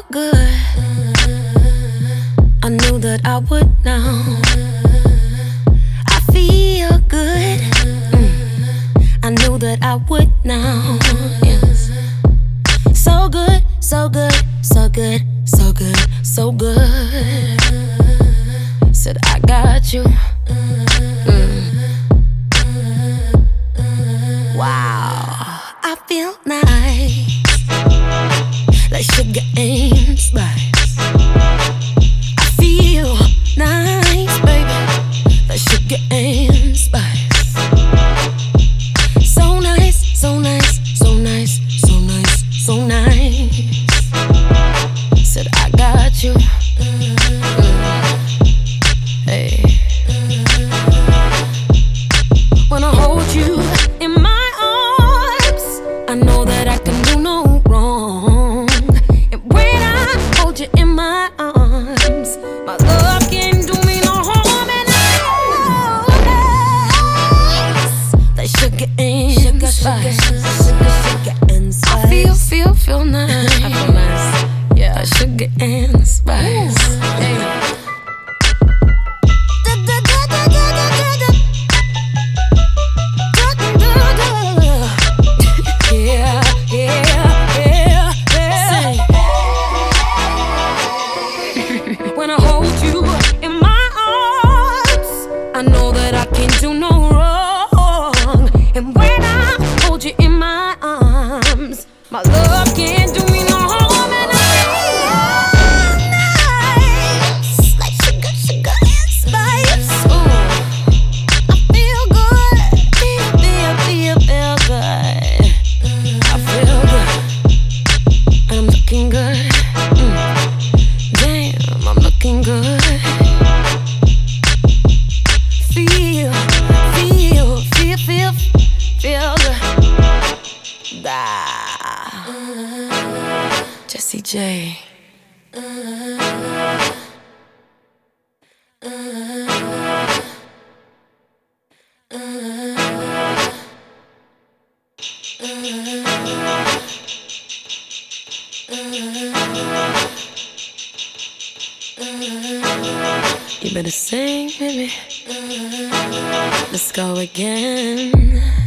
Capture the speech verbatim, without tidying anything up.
good. I knew that I would now. I feel good. mm. I knew that I would now. Yes. So good, so good, so good, so good, so good. Said I got you. mm. Wow, I feel nice, like sugar and spice. I feel nice, baby, like sugar and spice. So nice, so nice, so nice, so nice, so nice. Said I got you. Hey, when I hold you in my arms, I know that I can do no wrong. And when I hold you in my arms, my love can do me no harm. And I like sugar and sugar, spice. Sugar, sugar and spice. I feel, feel, feel nice. I feel nice. Yeah, like sugar and spice. Hey. When I hold you in my arms, I know that I can't do no wrong. And when I hold you in my arms, my love can't do me no harm. And I feel nice, like sugar, sugar and spice. Ooh, I feel good, feel, feel, feel, feel good. I feel good, and I'm looking good. Mm. Damn, I'm looking good. Feel, feel, feel, feel, feel good. Ah. Jessie J. You better sing, baby. Let's go again.